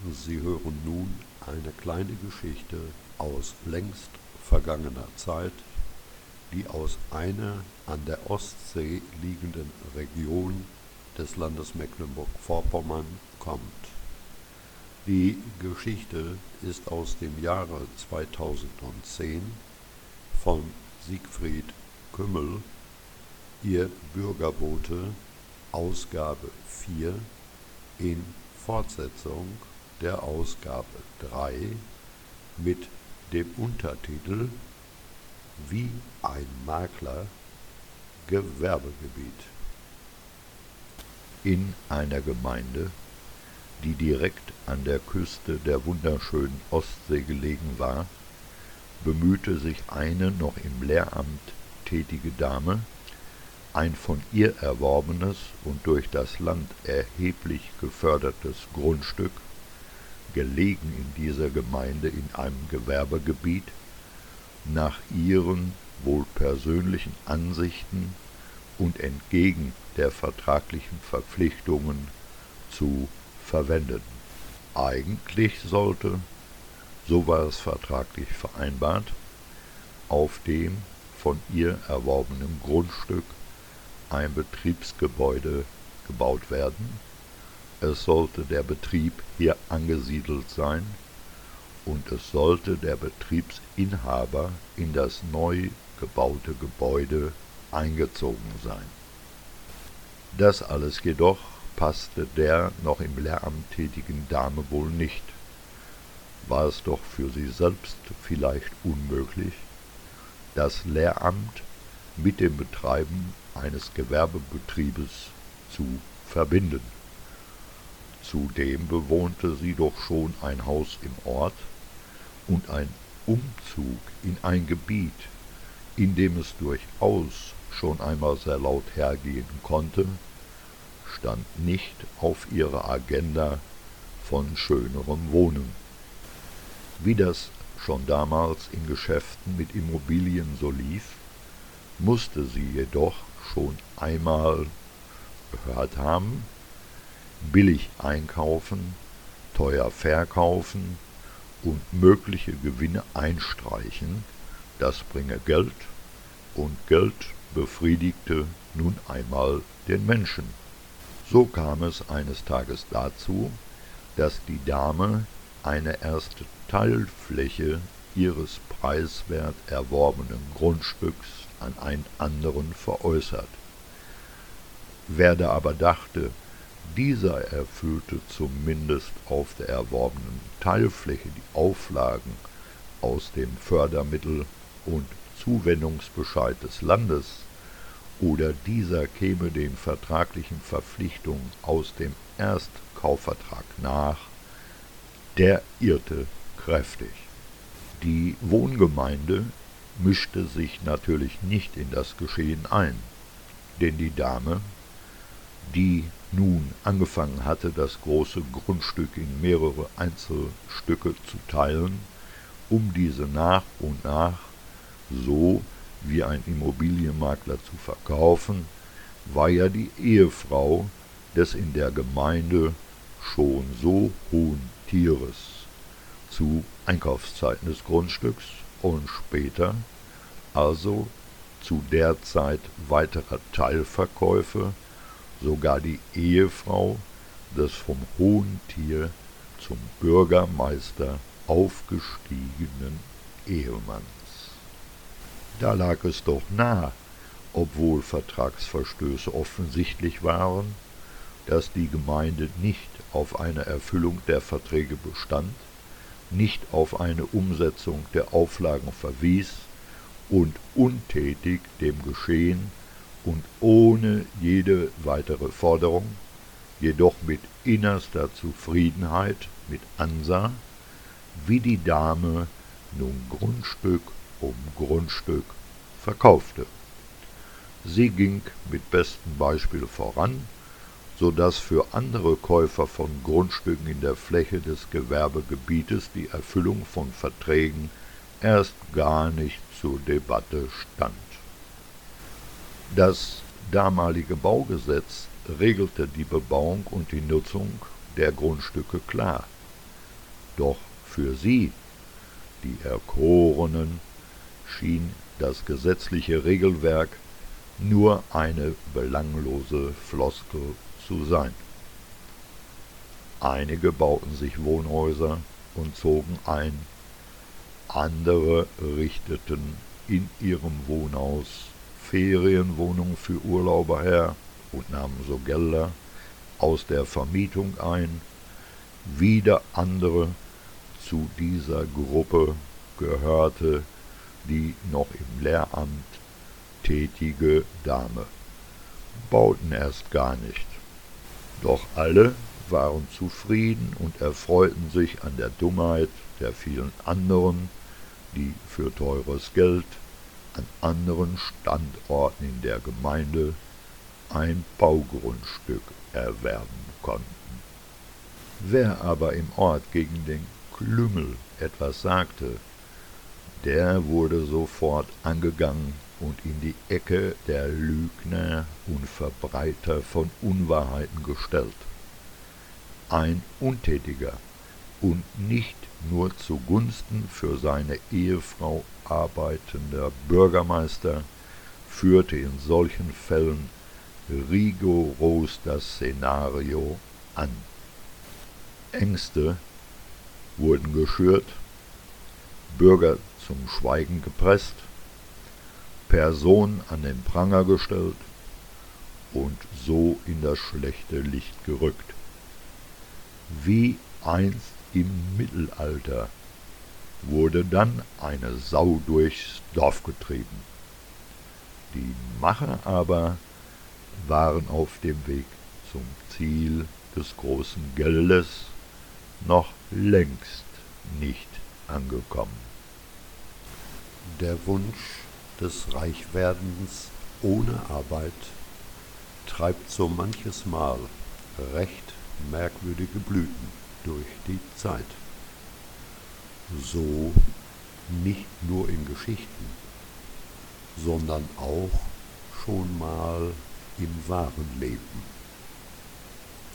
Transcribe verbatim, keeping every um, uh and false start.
Sie hören nun eine kleine Geschichte aus längst vergangener Zeit, die aus einer an der Ostsee liegenden Region des Landes Mecklenburg-Vorpommern kommt. Die Geschichte ist aus dem Jahre zweitausendzehn von Siegfried Kümmel, Ihr Bürgerbote, Ausgabe vier, in Fortsetzung der Ausgabe drei mit dem Untertitel Wie ein Makler Gewerbegebiet. In einer Gemeinde, die direkt an der Küste der wunderschönen Ostsee gelegen war, bemühte sich eine noch im Lehramt tätige Dame, ein von ihr erworbenes und durch das Land erheblich gefördertes Grundstück, gelegen in dieser Gemeinde in einem Gewerbegebiet, nach ihren wohl persönlichen Ansichten und entgegen der vertraglichen Verpflichtungen zu verwenden. Eigentlich sollte, so war es vertraglich vereinbart, auf dem von ihr erworbenen Grundstück ein Betriebsgebäude gebaut werden. Es sollte der Betrieb hier angesiedelt sein und es sollte der Betriebsinhaber in das neu gebaute Gebäude eingezogen sein. Das alles jedoch passte der noch im Lehramt tätigen Dame wohl nicht. War es doch für sie selbst vielleicht unmöglich, das Lehramt mit dem Betreiben eines Gewerbebetriebes zu verbinden. Zudem bewohnte sie doch schon ein Haus im Ort, und ein Umzug in ein Gebiet, in dem es durchaus schon einmal sehr laut hergehen konnte, stand nicht auf ihrer Agenda von schönerem Wohnen. Wie das schon damals in Geschäften mit Immobilien so lief, musste sie jedoch schon einmal gehört haben: billig einkaufen, teuer verkaufen und mögliche Gewinne einstreichen, das bringe Geld, und Geld befriedigte nun einmal den Menschen. So kam es eines Tages dazu, dass die Dame eine erste Teilfläche ihres preiswert erworbenen Grundstücks an einen anderen veräußert. Wer da aber dachte, dieser erfüllte zumindest auf der erworbenen Teilfläche die Auflagen aus dem Fördermittel- und Zuwendungsbescheid des Landes, oder dieser käme den vertraglichen Verpflichtungen aus dem Erstkaufvertrag nach, der irrte kräftig. Die Wohngemeinde mischte sich natürlich nicht in das Geschehen ein, denn die Dame, die nun angefangen hatte, das große Grundstück in mehrere Einzelstücke zu teilen, um diese nach und nach, so wie ein Immobilienmakler, zu verkaufen, war ja die Ehefrau des in der Gemeinde schon so hohen Tieres zu Einkaufszeiten des Grundstücks und später, also zu der Zeit weiterer Teilverkäufe, sogar die Ehefrau des vom hohen Tier zum Bürgermeister aufgestiegenen Ehemanns. Da lag es doch nahe, obwohl Vertragsverstöße offensichtlich waren, dass die Gemeinde nicht auf eine Erfüllung der Verträge bestand, nicht auf eine Umsetzung der Auflagen verwies und untätig dem Geschehen und ohne jede weitere Forderung, jedoch mit innerster Zufriedenheit mit ansah, wie die Dame nun Grundstück um Grundstück verkaufte. Sie ging mit bestem Beispiel voran, so dass für andere Käufer von Grundstücken in der Fläche des Gewerbegebietes die Erfüllung von Verträgen erst gar nicht zur Debatte stand. Das damalige Baugesetz regelte die Bebauung und die Nutzung der Grundstücke klar. Doch für sie, die Erkorenen, schien das gesetzliche Regelwerk nur eine belanglose Floskel zu sein. Einige bauten sich Wohnhäuser und zogen ein, andere richteten in ihrem Wohnhaus Ferienwohnungen für Urlauber her und nahmen so Gelder aus der Vermietung ein. Wieder andere, zu dieser Gruppe gehörte die noch im Lehramt tätige Dame, bauten erst gar nicht. Doch alle waren zufrieden und erfreuten sich an der Dummheit der vielen anderen, die für teures Geld an anderen Standorten in der Gemeinde ein Baugrundstück erwerben konnten. Wer aber im Ort gegen den Klüngel etwas sagte, der wurde sofort angegangen und in die Ecke der Lügner und Verbreiter von Unwahrheiten gestellt. Ein untätiger und nicht nur zugunsten für seine Ehefrau arbeitender Bürgermeister führte in solchen Fällen rigoros das Szenario an. Ängste wurden geschürt, Bürger zum Schweigen gepresst, Personen an den Pranger gestellt und so in das schlechte Licht gerückt. Wie einst im Mittelalter wurde dann eine Sau durchs Dorf getrieben. Die Macher aber waren auf dem Weg zum Ziel des großen Geldes noch längst nicht angekommen. Der Wunsch des Reichwerdens ohne Arbeit treibt so manches Mal recht merkwürdige Blüten durch die Zeit. So nicht nur in Geschichten, sondern auch schon mal im wahren Leben.